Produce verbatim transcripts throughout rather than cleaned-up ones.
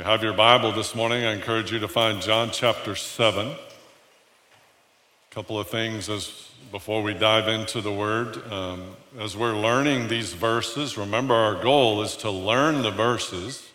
have your Bible this morning, I encourage you to find John chapter seven. A couple of things as before we dive into the Word. Um, as we're learning these verses, remember our goal is to learn the verses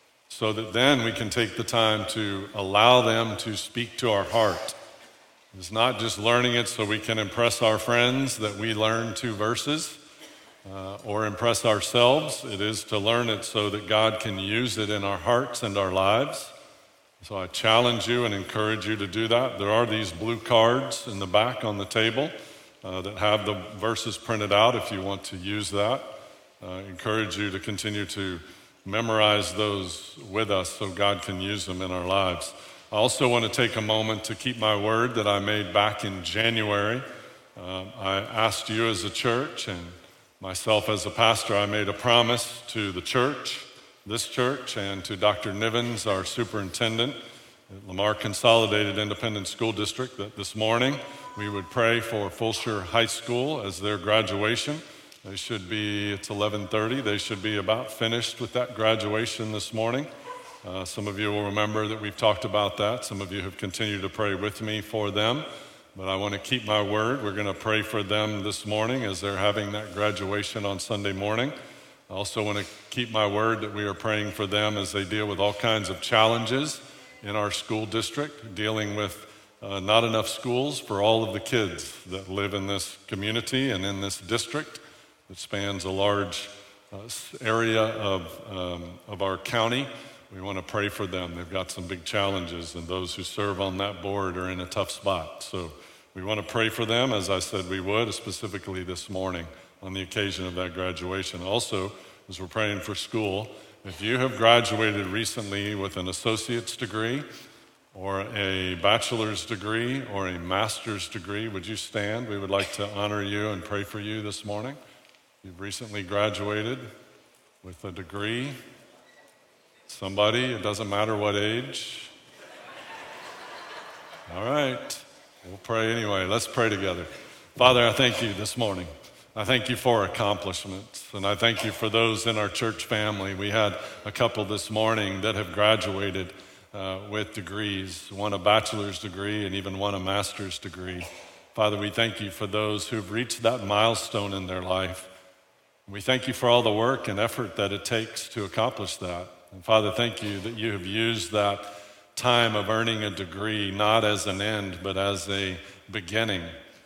so that then we can take the time to allow them to speak to our heart. It's not just learning it so we can impress our friends that we learn two verses. Uh, or impress ourselves. It is to learn it so that God can use it in our hearts and our lives. So I challenge you and encourage you to do that. There are these blue cards in the back on the table uh, that have the verses printed out if you want to use that. Uh, I encourage you to continue to memorize those with us so God can use them in our lives. I also want to take a moment to keep my word that I made back in January. Uh, I asked you as a church and myself as a pastor, I made a promise to the church, this church, and to Doctor Nivens, our superintendent at Lamar Consolidated Independent School District, that this morning we would pray for Fulshear High School as their graduation. They should be, it's eleven thirty, they should be about finished with that graduation this morning. Uh, some of you will remember that we've talked about that. Some of you have continued to pray with me for them. But I want to keep my word. We're going to pray for them this morning as they're having that graduation on Sunday morning. I also want to keep my word that we are praying for them as they deal with all kinds of challenges in our school district, dealing with uh, not enough schools for all of the kids that live in this community and in this district that spans a large uh, area of, um, of our county. We want to pray for them. They've got some big challenges, and those who serve on that board are in a tough spot. So we want to pray for them, as I said we would, specifically this morning on the occasion of that graduation. Also, as we're praying for school, if you have graduated recently with an associate's degree or a bachelor's degree or a master's degree, would you stand? We would like to honor you and pray for you this morning. You've recently graduated with a degree. Somebody, it doesn't matter what age. All right, we'll pray anyway. Let's pray together. Father, I thank you this morning. I thank you for accomplishments, and I thank you for those in our church family. We had a couple this morning that have graduated uh, with degrees, one a bachelor's degree and even one a master's degree. Father, we thank you for those who've reached that milestone in their life. We thank you for all the work and effort that it takes to accomplish that. And Father, thank you that you have used that time of earning a degree not as an end, but as a beginning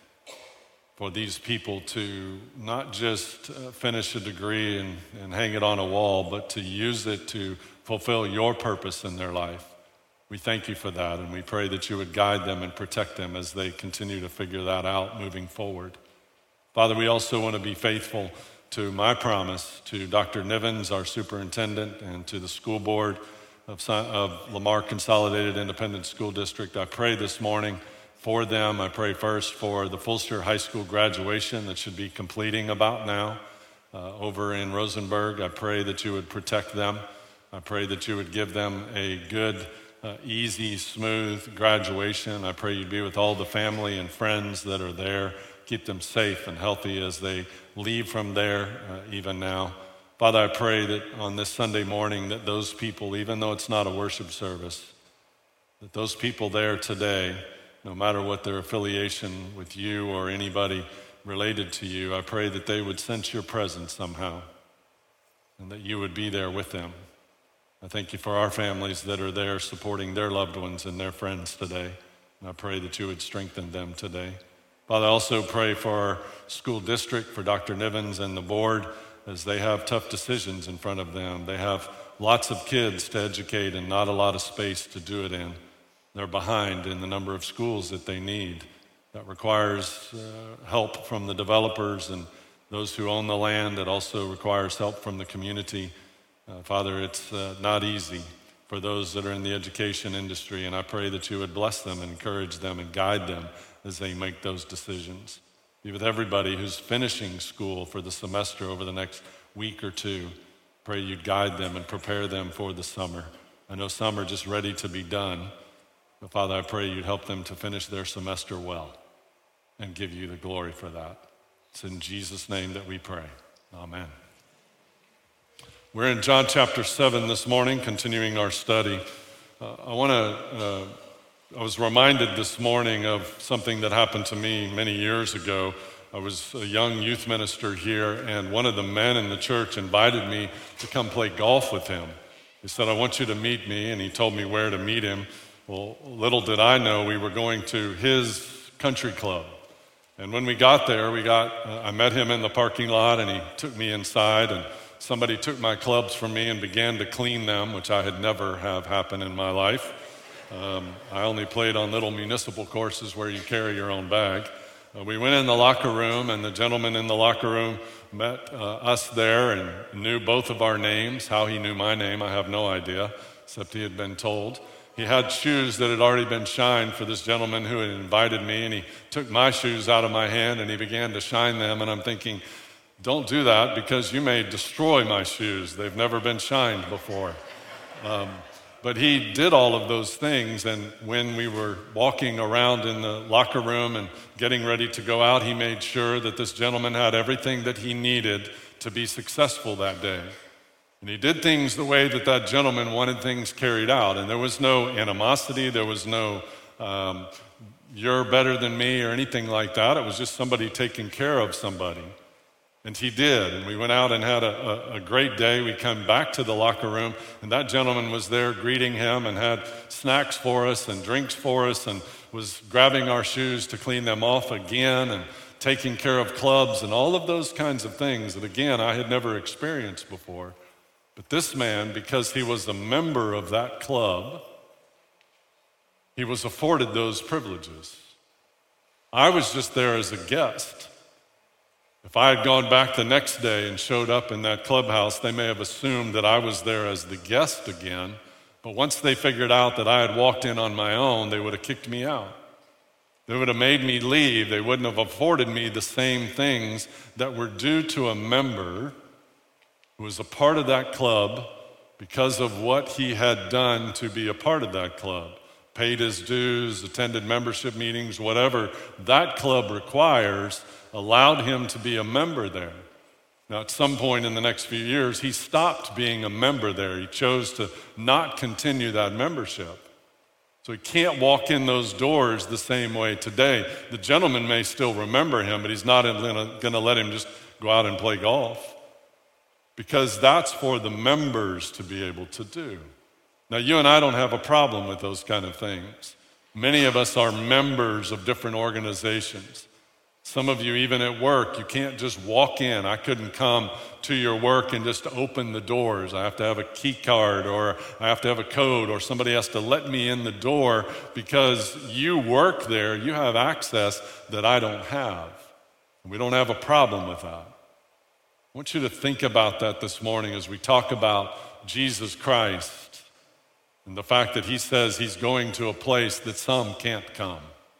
for these people to not just uh, finish a degree and, and hang it on a wall, but to use it to fulfill your purpose in their life. We thank you for that, and we pray that you would guide them and protect them as they continue to figure that out moving forward. Father, we also want to be faithful to my promise to Doctor Nivens, our superintendent, and to the school board of, of Lamar Consolidated Independent School District. I pray this morning for them. I pray first for the Fulshear High School graduation that should be completing about now uh, over in Rosenberg. I pray that you would protect them. I pray that you would give them a good, uh, easy, smooth graduation. I pray you'd be with all the family and friends that are there. Keep them safe and healthy as they leave from there uh, even now. Father, I pray that on this Sunday morning that those people, even though it's not a worship service, that those people there today, no matter what their affiliation with you or anybody related to you, I pray that they would sense your presence somehow and that you would be there with them. I thank you for our families that are there supporting their loved ones and their friends today. And I pray that you would strengthen them today. Father, I also pray for our school district, for Doctor Nivens and the board, as they have tough decisions in front of them. They have lots of kids to educate and not a lot of space to do it in. They're behind in the number of schools that they need. That requires uh, help from the developers and those who own the land. It also requires help from the community. Uh, Father, it's uh, not easy for those that are in the education industry, and I pray that you would bless them, encourage them, and guide them as they make those decisions. Be with everybody who's finishing school for the semester over the next week or two. Pray you'd guide them and prepare them for the summer. I know some are just ready to be done, but Father, I pray you'd help them to finish their semester well and give you the glory for that. It's in Jesus' name that we pray. Amen. We're in John chapter seven this morning, continuing our study. Uh, I want to, uh, I was reminded this morning of something that happened to me many years ago. I was a young youth minister here, and one of the men in the church invited me to come play golf with him. He said, "I want you to meet me," and he told me where to meet him. Well, little did I know we were going to his country club. And when we got there, we got, uh, I met him in the parking lot, and he took me inside, and somebody took my clubs from me and began to clean them, which I had never have happen in my life. Um, I only played on little municipal courses where you carry your own bag. Uh, we went in the locker room, and the gentleman in the locker room met uh, us there and knew both of our names. How he knew my name, I have no idea, except he had been told. He had shoes that had already been shined for this gentleman who had invited me, and he took my shoes out of my hand and he began to shine them, and I'm thinking, don't do that because you may destroy my shoes. They've never been shined before. Um, but he did all of those things, and when we were walking around in the locker room and getting ready to go out, he made sure that this gentleman had everything that he needed to be successful that day. And he did things the way that that gentleman wanted things carried out, and there was no animosity, there was no um, you're better than me or anything like that. It was just somebody taking care of somebody. And he did, and we went out and had a, a, a great day. We came back to the locker room, and that gentleman was there greeting him and had snacks for us and drinks for us and was grabbing our shoes to clean them off again and taking care of clubs and all of those kinds of things that, again, I had never experienced before. But this man, because he was a member of that club, he was afforded those privileges. I was just there as a guest. If I had gone back the next day and showed up in that clubhouse, they may have assumed that I was there as the guest again. But once they figured out that I had walked in on my own, they would have kicked me out. They would have made me leave. They wouldn't have afforded me the same things that were due to a member who was a part of that club because of what he had done to be a part of that club. Paid his dues, attended membership meetings, whatever that club requires, allowed him to be a member there. Now, at some point in the next few years, he stopped being a member there. He chose to not continue that membership. So he can't walk in those doors the same way today. The gentleman may still remember him, but he's not going to let him just go out and play golf, because that's for the members to be able to do. Now, you and I don't have a problem with those kind of things. Many of us are members of different organizations. Some of you, even at work, you can't just walk in. I couldn't come to your work and just open the doors. I have to have a key card, or I have to have a code, or somebody has to let me in the door because you work there. You have access that I don't have. We don't have a problem with that. I want you to think about that this morning as we talk about Jesus Christ and the fact that he says he's going to a place that some can't come.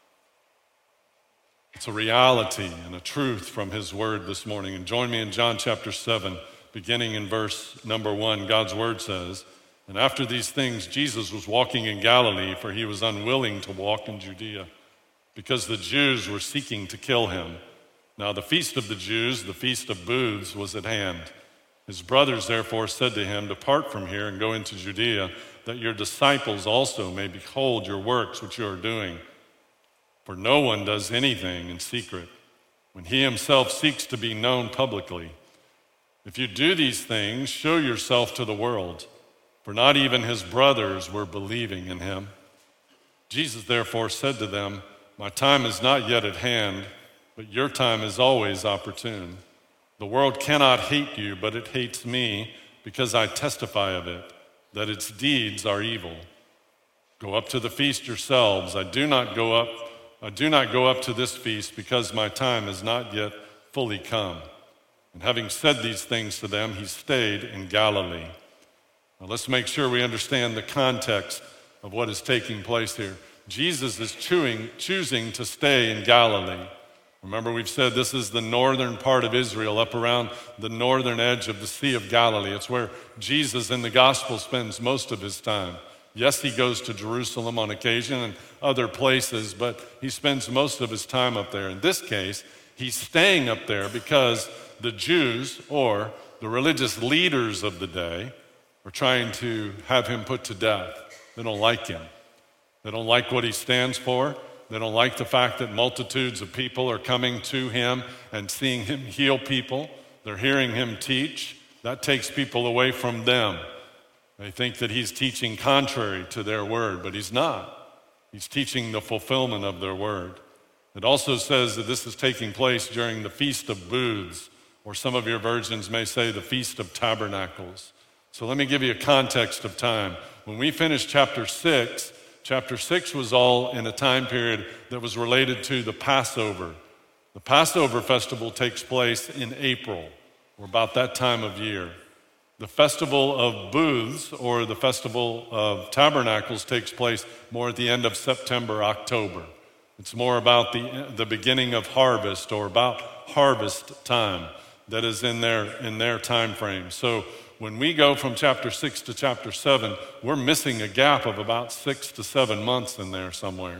It's a reality and a truth from his word this morning. And join me in John chapter seven, beginning in verse number one. God's word says, "And after these things, Jesus was walking in Galilee, for he was unwilling to walk in Judea, because the Jews were seeking to kill him. Now the feast of the Jews, the feast of booths, was at hand. His brothers therefore said to him, 'Depart from here and go into Judea, that your disciples also may behold your works which you are doing. For no one does anything in secret when he himself seeks to be known publicly. If you do these things, show yourself to the world.' For not even his brothers were believing in him. Jesus therefore said to them, 'My time is not yet at hand, but your time is always opportune. The world cannot hate you, but it hates me because I testify of it, that its deeds are evil. Go up to the feast yourselves. I do not go up I do not go up to this feast because my time is not yet fully come.' And having said these things to them, he stayed in Galilee." Now let's make sure we understand the context of what is taking place here. Jesus is chewing, choosing to stay in Galilee. Remember, we've said this is the northern part of Israel, up around the northern edge of the Sea of Galilee. It's where Jesus in the gospel spends most of his time. Yes, he goes to Jerusalem on occasion and other places, but he spends most of his time up there. In this case, he's staying up there because the Jews, or the religious leaders of the day are trying to have him put to death. They don't like him. They don't like what he stands for. They don't like the fact that multitudes of people are coming to him and seeing him heal people. They're hearing him teach. That takes people away from them. They think that he's teaching contrary to their word, but he's not. He's teaching the fulfillment of their word. It also says that this is taking place during the Feast of Booths, or some of your versions may say the Feast of Tabernacles. So let me give you a context of time. When we finished chapter six, chapter six was all in a time period that was related to the Passover. The Passover festival takes place in April, or about that time of year. The Festival of Booths, or the Festival of Tabernacles, takes place more at the end of September, October. It's more about the, the beginning of harvest, or about harvest time that is in their, in their time frame. So when we go from chapter six to chapter seven, we're missing a gap of about six to seven months in there somewhere.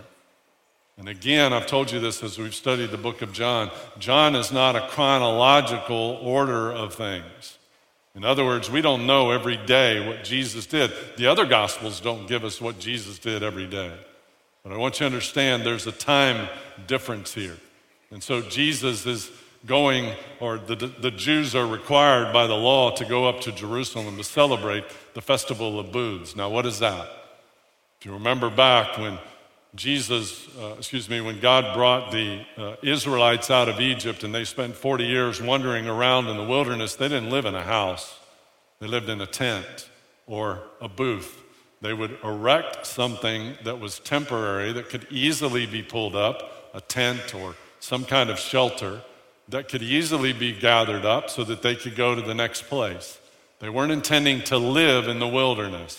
And again, I've told you this as we've studied the book of John. John is not a chronological order of things. In other words, we don't know every day what Jesus did. The other Gospels don't give us what Jesus did every day. But I want you to understand there's a time difference here. And so Jesus is going, or the, the Jews are required by the law to go up to Jerusalem to celebrate the Festival of Booths. Now, what is that? If you remember back when Jesus, uh, excuse me, when God brought the uh, Israelites out of Egypt and they spent forty years wandering around in the wilderness, they didn't live in a house. They lived in a tent or a booth. They would erect something that was temporary that could easily be pulled up, a tent or some kind of shelter that could easily be gathered up so that they could go to the next place. They weren't intending to live in the wilderness.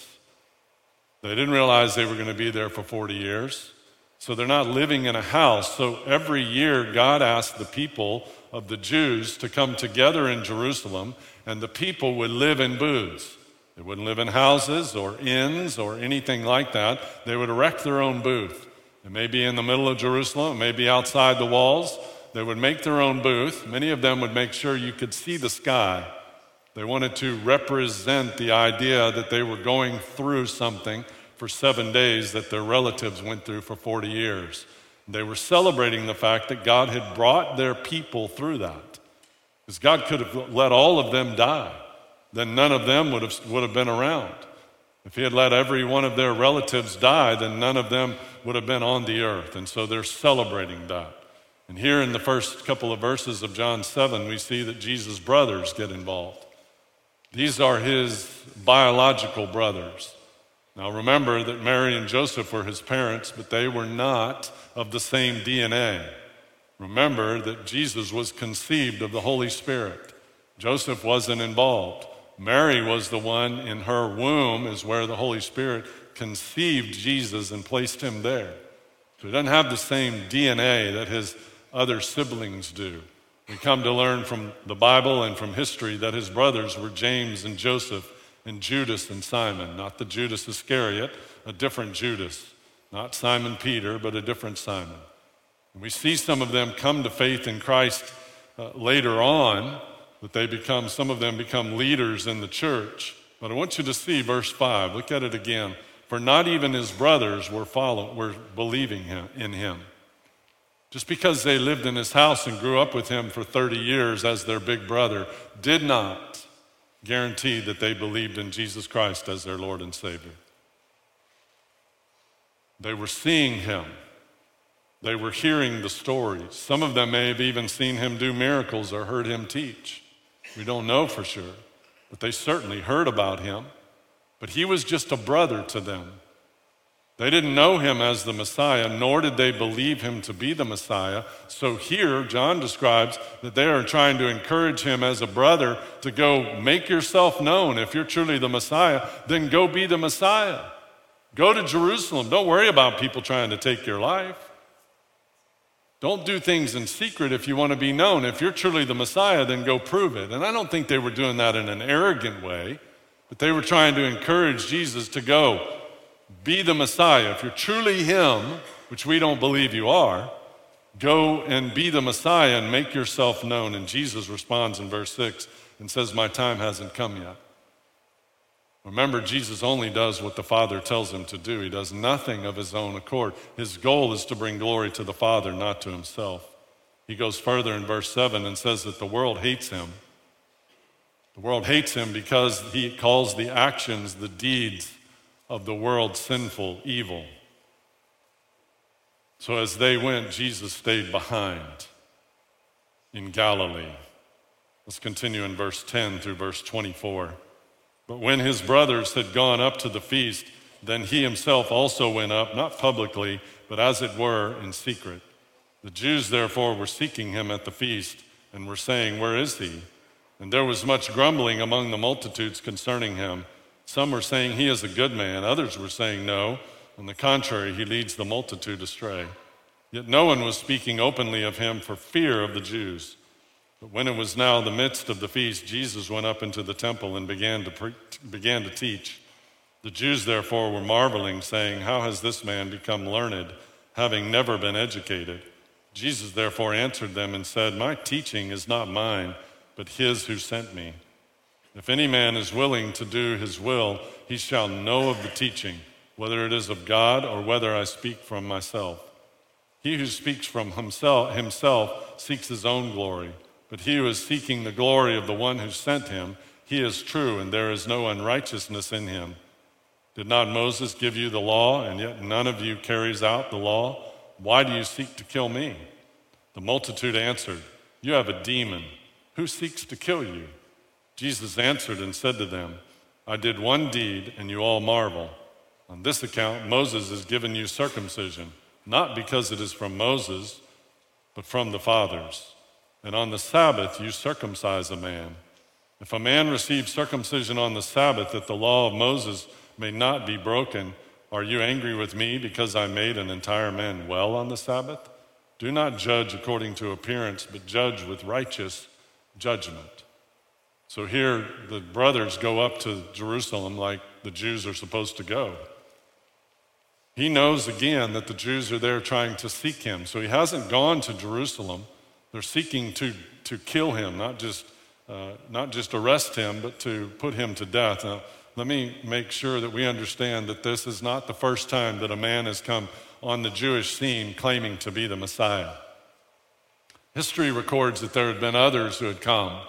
They didn't realize they were going to be there for forty years. So they're not living in a house. So every year, God asked the people of the Jews to come together in Jerusalem, and the people would live in booths. They wouldn't live in houses or inns or anything like that. They would erect their own booth. It may be in the middle of Jerusalem. It may be outside the walls. They would make their own booth. Many of them would make sure you could see the sky. They wanted to represent the idea that they were going through something for seven days that their relatives went through for forty years. They were celebrating the fact that God had brought their people through that. Because God could have let all of them die. Then none of them would have, would have been around. If he had let every one of their relatives die, then none of them would have been on the earth. And so they're celebrating that. And here in the first couple of verses of John seven, we see that Jesus' brothers get involved. These are his biological brothers. Now remember that Mary and Joseph were his parents, but they were not of the same D N A. Remember that Jesus was conceived of the Holy Spirit. Joseph wasn't involved. Mary was the one in her womb is where the Holy Spirit conceived Jesus and placed him there. So he doesn't have the same D N A that his other siblings do. We come to learn from the Bible and from history that his brothers were James and Joseph and Judas and Simon, not the Judas Iscariot, a different Judas, not Simon Peter, but a different Simon. And we see some of them come to faith in Christ uh, later on, but they become, some of them become leaders in the church. But I want you to see verse five. Look at it again. For not even his brothers were follow, were believing him, in him. Just because they lived in his house and grew up with him for thirty years as their big brother did not guarantee that they believed in Jesus Christ as their Lord and Savior. They were seeing him. They were hearing the stories. Some of them may have even seen him do miracles or heard him teach. We don't know for sure, but they certainly heard about him. But he was just a brother to them. They didn't know him as the Messiah, nor did they believe him to be the Messiah. So here, John describes that they are trying to encourage him as a brother to go make yourself known. If you're truly the Messiah, then go be the Messiah. Go to Jerusalem. Don't worry about people trying to take your life. Don't do things in secret if you want to be known. If you're truly the Messiah, then go prove it. And I don't think they were doing that in an arrogant way, but they were trying to encourage Jesus to go. Be the Messiah. If you're truly him, which we don't believe you are, Go and be the Messiah and make yourself known. And Jesus responds in verse six and says, my time hasn't come yet. Remember, Jesus only does what the Father tells him to do. He does nothing of his own accord. His goal is to bring glory to the Father, not to himself. He goes further in verse seven and says that the world hates him. The world hates him because he calls the actions, the deeds of the world sinful, evil. So as they went, Jesus stayed behind in Galilee. Let's continue in verse ten through verse twenty-four. But when his brothers had gone up to the feast, then he himself also went up, not publicly, but as it were in secret. The Jews therefore were seeking him at the feast and were saying, where is he? And there was much grumbling among the multitudes concerning him. Some were saying he is a good man. Others were saying no. On the contrary, he leads the multitude astray. Yet no one was speaking openly of him for fear of the Jews. But when it was now the midst of the feast, Jesus went up into the temple and began to pre- began to teach. The Jews therefore were marveling, saying, how has this man become learned, having never been educated? Jesus therefore answered them and said, my teaching is not mine, but his who sent me. If any man is willing to do his will, he shall know of the teaching, whether it is of God or whether I speak from myself. He who speaks from himself, himself seeks his own glory. But he who is seeking the glory of the one who sent him, he is true, and there is no unrighteousness in him. Did not Moses give you the law, and yet none of you carries out the law? Why do you seek to kill me? The multitude answered, you have a demon. Who seeks to kill you? Jesus answered and said to them, I did one deed, and you all marvel. On this account, Moses has given you circumcision, not because it is from Moses, but from the fathers. And on the Sabbath you circumcise a man. If a man receives circumcision on the Sabbath, that the law of Moses may not be broken, are you angry with me because I made an entire man well on the Sabbath? Do not judge according to appearance, but judge with righteous judgment. So here the brothers go up to Jerusalem like the Jews are supposed to go. He knows again that the Jews are there trying to seek him. So he hasn't gone to Jerusalem. They're seeking to, to kill him, not just, uh, not just arrest him, but to put him to death. Now, let me make sure that we understand that this is not the first time that a man has come on the Jewish scene claiming to be the Messiah. History records that there had been others who had come,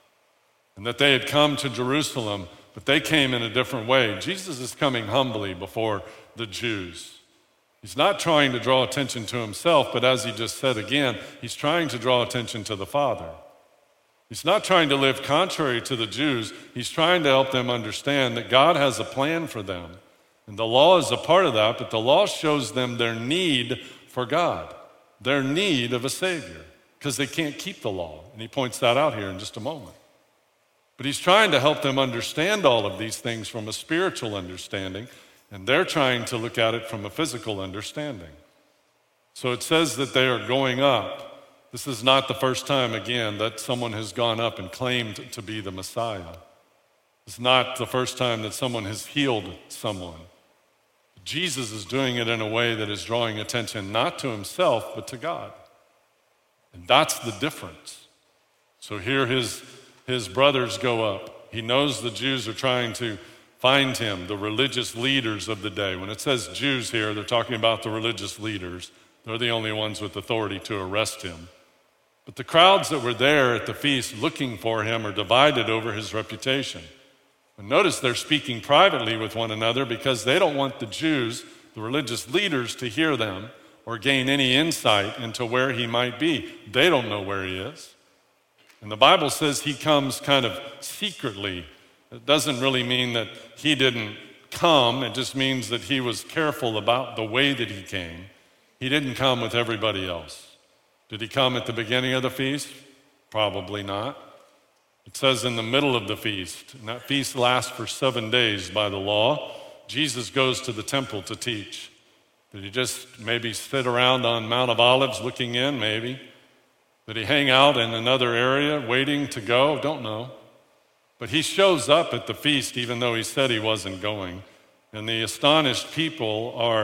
and that they had come to Jerusalem, but they came in a different way. Jesus is coming humbly before the Jews. He's not trying to draw attention to himself, but as he just said again, he's trying to draw attention to the Father. He's not trying to live contrary to the Jews. He's trying to help them understand that God has a plan for them. And the law is a part of that, but the law shows them their need for God, their need of a Savior, because they can't keep the law. And he points that out here in just a moment. But he's trying to help them understand all of these things from a spiritual understanding, and they're trying to look at it from a physical understanding. So it says that they are going up. This is not the first time, again, that someone has gone up and claimed to be the Messiah. It's not the first time that someone has healed someone. Jesus is doing it in a way that is drawing attention not to himself, but to God. And that's the difference. So here his, his brothers go up. He knows the Jews are trying to find him, the religious leaders of the day. When it says Jews here, they're talking about the religious leaders. They're the only ones with authority to arrest him. But the crowds that were there at the feast looking for him are divided over his reputation. And notice they're speaking privately with one another because they don't want the Jews, the religious leaders, to hear them or gain any insight into where he might be. They don't know where he is. And the Bible says he comes kind of secretly. It doesn't really mean that he didn't come. It just means that he was careful about the way that he came. He didn't come with everybody else. Did he come at the beginning of the feast? Probably not. It says in the middle of the feast, and that feast lasts for seven days by the law. Jesus goes to the temple to teach. Did he just maybe sit around on Mount of Olives looking in? Maybe. Did he hang out in another area waiting to go? Don't know. But he shows up at the feast even though he said he wasn't going. And the astonished people are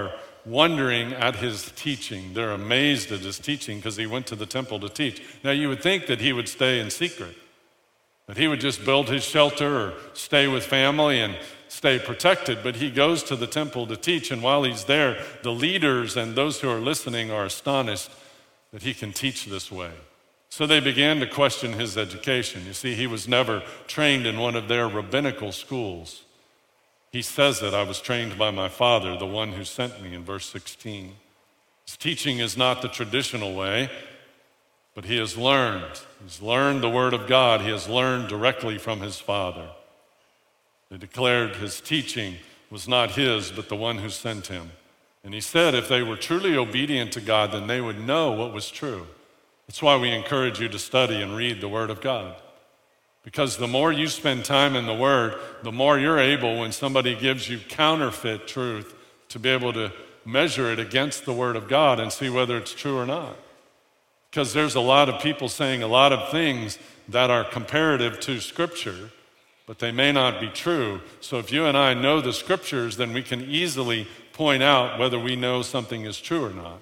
wondering at his teaching. They're amazed at his teaching because he went to the temple to teach. Now, you would think that he would stay in secret, that he would just build his shelter or stay with family and stay protected, but he goes to the temple to teach, and while he's there, the leaders and those who are listening are astonished that he can teach this way. So they began to question his education. You see, he was never trained in one of their rabbinical schools. He says that I was trained by my Father, the one who sent me, in verse sixteen. His teaching is not the traditional way, but he has learned. He's learned the Word of God. He has learned directly from his Father. They declared his teaching was not his, but the one who sent him. And he said if they were truly obedient to God, then they would know what was true. That's why we encourage you to study and read the Word of God. Because the more you spend time in the Word, the more you're able, when somebody gives you counterfeit truth, to be able to measure it against the Word of God and see whether it's true or not. Because there's a lot of people saying a lot of things that are comparative to Scripture, but they may not be true. So if you and I know the Scriptures, then we can easily point out whether we know something is true or not.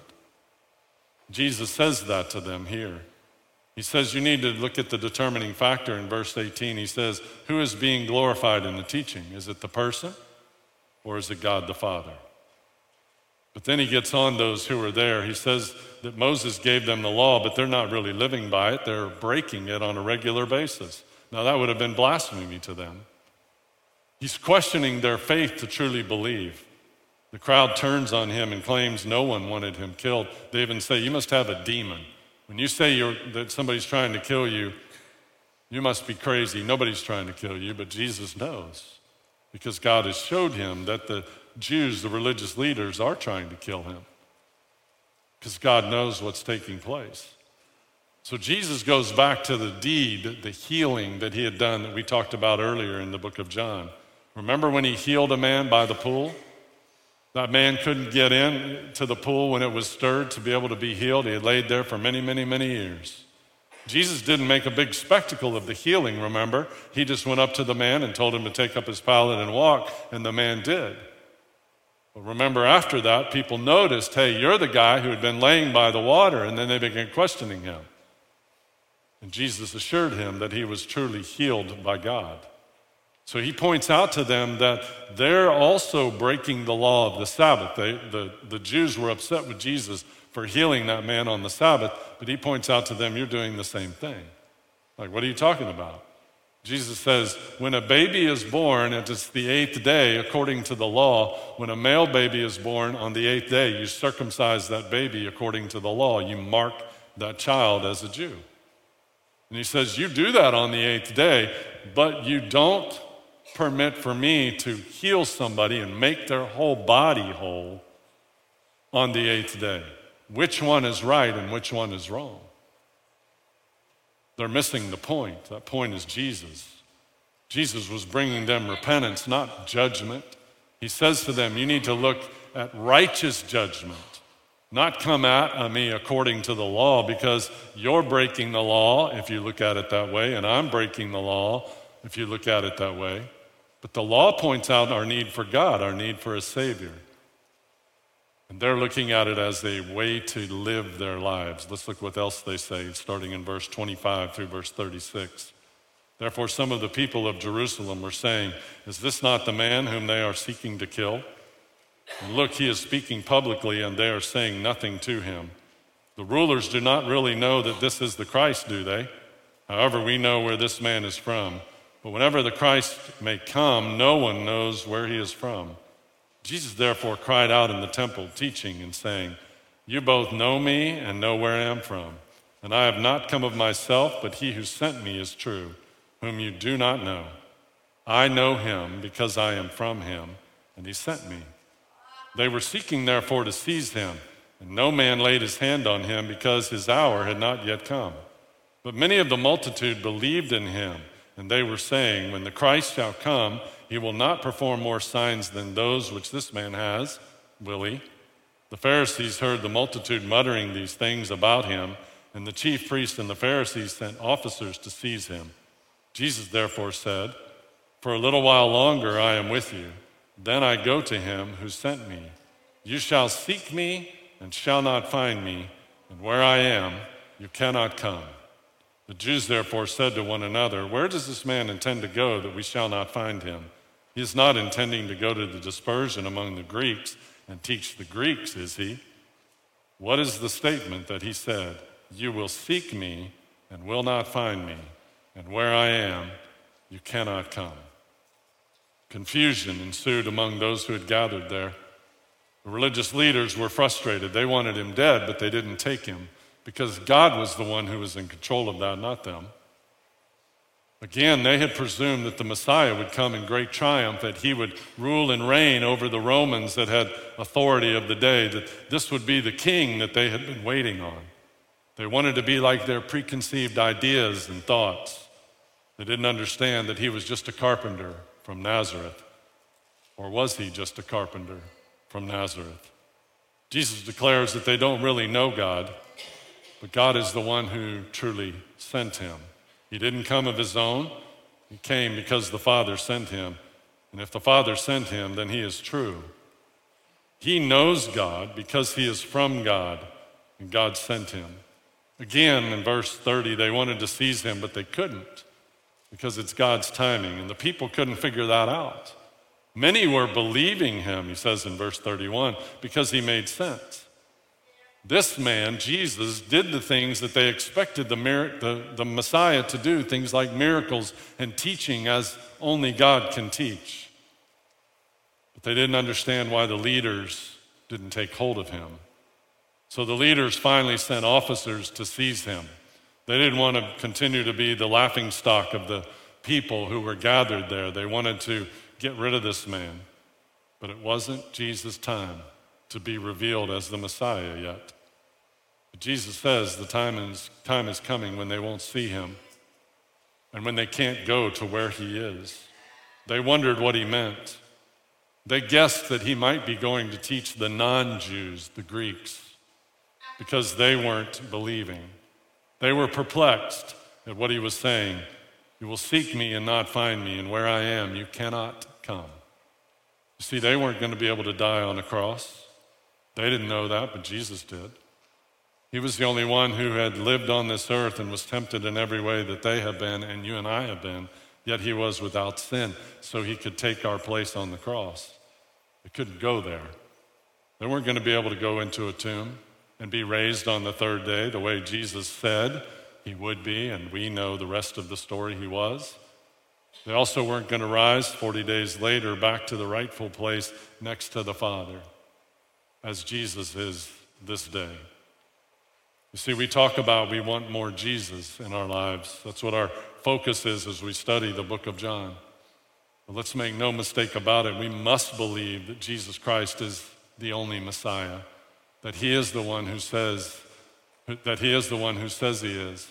Jesus says that to them here. He says you need to look at the determining factor in verse eighteen. He says, who is being glorified in the teaching? Is it the person or is it God the Father? But then he gets on those who are there. He says that Moses gave them the law, but they're not really living by it. They're breaking it on a regular basis. Now that would have been blasphemy to them. He's questioning their faith to truly believe. The crowd turns on him and claims no one wanted him killed. They even say, you must have a demon. When you say you're, that somebody's trying to kill you, you must be crazy. Nobody's trying to kill you, but Jesus knows, because God has showed him that the Jews, the religious leaders, are trying to kill him, because God knows what's taking place. So Jesus goes back to the deed, the healing that he had done that we talked about earlier in the book of John. Remember when he healed a man by the pool? That man couldn't get in to the pool when it was stirred to be able to be healed. He had laid there for many, many, many years. Jesus didn't make a big spectacle of the healing, remember? He just went up to the man and told him to take up his pallet and walk, and the man did. But remember, after that, people noticed, hey, you're the guy who had been laying by the water, and then they began questioning him. And Jesus assured him that he was truly healed by God. So he points out to them that they're also breaking the law of the Sabbath. They, the, the Jews were upset with Jesus for healing that man on the Sabbath, but he points out to them, you're doing the same thing. Like, what are you talking about? Jesus says, when a baby is born, and it's the eighth day, according to the law, when a male baby is born on the eighth day, you circumcise that baby according to the law. You mark that child as a Jew. And he says, you do that on the eighth day, but you don't permit for me to heal somebody and make their whole body whole on the eighth day. Which one is right and which one is wrong? They're missing the point. That point is Jesus. Jesus was bringing them repentance, not judgment. He says to them, you need to look at righteous judgment, not come at me according to the law, because you're breaking the law if you look at it that way, and I'm breaking the law if you look at it that way. But the law points out our need for God, our need for a Savior. And they're looking at it as a way to live their lives. Let's look what else they say, starting in verse twenty-five through verse thirty-six. Therefore, some of the people of Jerusalem were saying, is this not the man whom they are seeking to kill? And look, he is speaking publicly, and they are saying nothing to him. The rulers do not really know that this is the Christ, do they? However, we know where this man is from. But whenever the Christ may come, no one knows where he is from. Jesus therefore cried out in the temple, teaching and saying, you both know me and know where I am from. And I have not come of myself, but he who sent me is true, whom you do not know. I know him because I am from him, and he sent me. They were seeking therefore to seize him, and no man laid his hand on him because his hour had not yet come. But many of the multitude believed in him, and they were saying, when the Christ shall come, he will not perform more signs than those which this man has, will he? The Pharisees heard the multitude muttering these things about him, and the chief priests and the Pharisees sent officers to seize him. Jesus therefore said, for a little while longer I am with you, then I go to him who sent me. You shall seek me and shall not find me, and where I am, you cannot come. The Jews therefore said to one another, Where does this man intend to go that we shall not find him? He is not intending to go to the dispersion among the Greeks and teach the Greeks, is he? What is the statement that he said? You will seek me and will not find me, and where I am, you cannot come. Confusion ensued among those who had gathered there. The religious leaders were frustrated. They wanted him dead, but they didn't take him because God was the one who was in control of that, not them. Again, they had presumed that the Messiah would come in great triumph, that he would rule and reign over the Romans that had authority of the day, that this would be the king that they had been waiting on. They wanted to be like their preconceived ideas and thoughts. They didn't understand that he was just a carpenter from Nazareth. Or was he just a carpenter from Nazareth? Jesus declares that they don't really know God, but God is the one who truly sent him. He didn't come of his own. He came because the Father sent him. And if the Father sent him, then he is true. He knows God because he is from God, and God sent him. Again, in verse thirty, they wanted to seize him, but they couldn't because it's God's timing, and the people couldn't figure that out. Many were believing him, he says in verse thirty-one, because he made sense. This man, Jesus, did the things that they expected the, the, the Messiah to do, things like miracles and teaching as only God can teach. But they didn't understand why the leaders didn't take hold of him. So the leaders finally sent officers to seize him. They didn't want to continue to be the laughingstock of the people who were gathered there. They wanted to get rid of this man. But it wasn't Jesus' time to be revealed as the Messiah yet. But Jesus says the time is, time is coming when they won't see him and when they can't go to where he is. They wondered what he meant. They guessed that he might be going to teach the non-Jews, the Greeks, because they weren't believing. They were perplexed at what he was saying. You will seek me and not find me, and where I am, you cannot come. You see, they weren't going to be able to die on a cross. They didn't know that, but Jesus did. He was the only one who had lived on this earth and was tempted in every way that they have been and you and I have been, yet he was without sin, so he could take our place on the cross. They couldn't go there. They weren't going to be able to go into a tomb and be raised on the third day the way Jesus said he would be, and we know the rest of the story he was. They also weren't going to rise forty days later back to the rightful place next to the Father, as Jesus is this day. You see, we talk about we want more Jesus in our lives. That's what our focus is as we study the book of John. But let's make no mistake about it. We must believe that Jesus Christ is the only Messiah, that he is the one who says, that he is the one who says he is.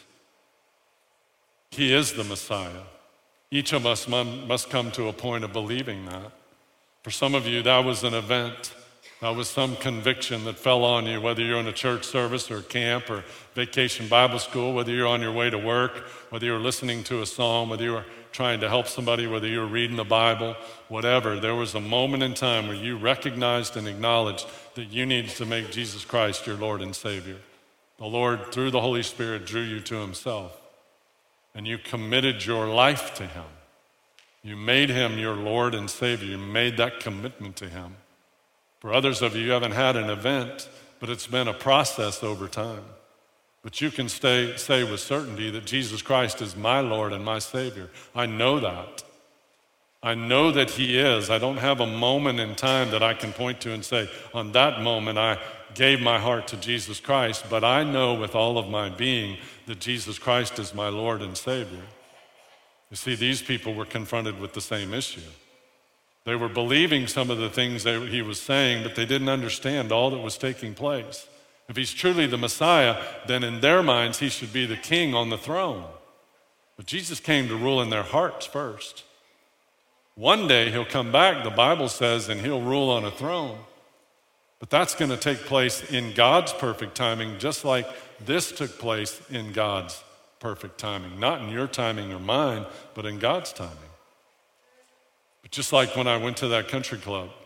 He is the Messiah. Each of us must come to a point of believing that. For some of you, that was an event. That was some conviction that fell on you, whether you're in a church service or camp or vacation Bible school, whether you're on your way to work, whether you're listening to a psalm, whether you're trying to help somebody, whether you're reading the Bible, whatever. There was a moment in time where you recognized and acknowledged that you needed to make Jesus Christ your Lord and Savior. The Lord, through the Holy Spirit, drew you to himself, and you committed your life to him. You made him your Lord and Savior. You made that commitment to him. For others of you, you haven't had an event, but it's been a process over time. But you can stay, say with certainty that Jesus Christ is my Lord and my Savior. I know that. I know that he is. I don't have a moment in time that I can point to and say, on that moment I gave my heart to Jesus Christ, but I know with all of my being that Jesus Christ is my Lord and Savior. You see, these people were confronted with the same issue. They were believing some of the things that he was saying, but they didn't understand all that was taking place. If he's truly the Messiah, then in their minds he should be the king on the throne. But Jesus came to rule in their hearts first. One day he'll come back, the Bible says, and he'll rule on a throne. But that's going to take place in God's perfect timing, just like this took place in God's perfect timing. Not in your timing or mine, but in God's timing. But just like when I went to that country club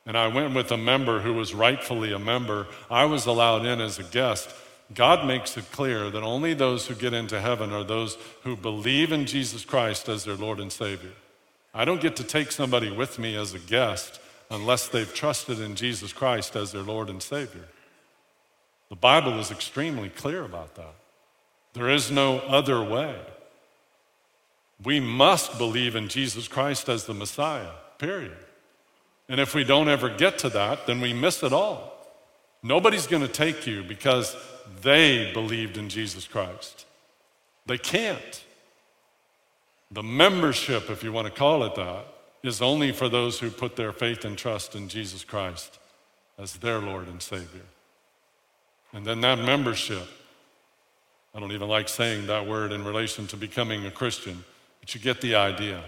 and I went with a member who was rightfully a member. I was allowed in as a guest. God makes it clear that only those who get into heaven are those who believe in Jesus Christ as their Lord and Savior. I don't get to take somebody with me as a guest unless they've trusted in Jesus Christ as their Lord and Savior. The Bible is extremely clear about that. There is no other way. We must believe in Jesus Christ as the Messiah, period. And if we don't ever get to that, then we miss it all. Nobody's going to take you because they believed in Jesus Christ. They can't. The membership, if you want to call it that, is only for those who put their faith and trust in Jesus Christ as their Lord and Savior. And then that membership, I don't even like saying that word in relation to becoming a Christian, but you get the idea,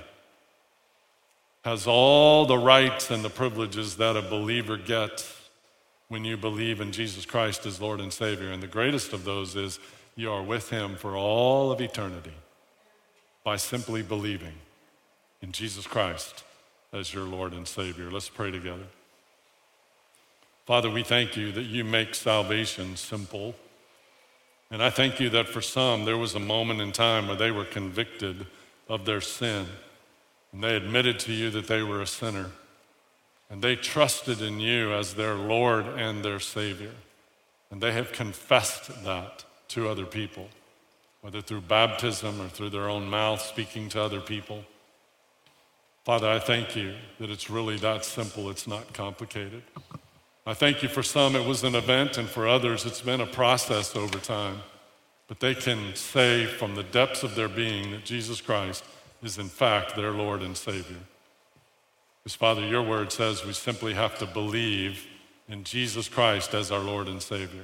has all the rights and the privileges that a believer gets when you believe in Jesus Christ as Lord and Savior. And the greatest of those is you are with him for all of eternity by simply believing in Jesus Christ as your Lord and Savior. Let's pray together. Father, we thank you that you make salvation simple. And I thank you that for some, there was a moment in time where they were convicted of their sin. And they admitted to you that they were a sinner. And they trusted in you as their Lord and their Savior. And they have confessed that to other people, whether through baptism or through their own mouth speaking to other people. Father, I thank you that it's really that simple. It's not complicated. I thank you for some it was an event, and for others it's been a process over time. But they can say from the depths of their being that Jesus Christ is in fact their Lord and Savior. Because Father, your word says we simply have to believe in Jesus Christ as our Lord and Savior.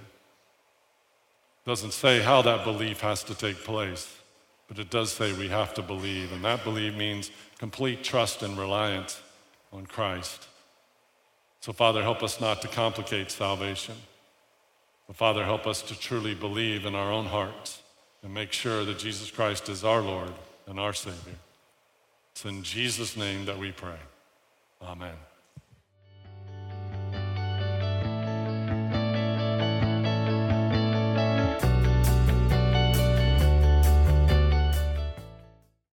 It doesn't say how that belief has to take place, but it does say we have to believe, and that belief means complete trust and reliance on Christ. So Father, help us not to complicate salvation, but Father, help us to truly believe in our own hearts and make sure that Jesus Christ is our Lord and our Savior. It's in Jesus' name that we pray. Amen.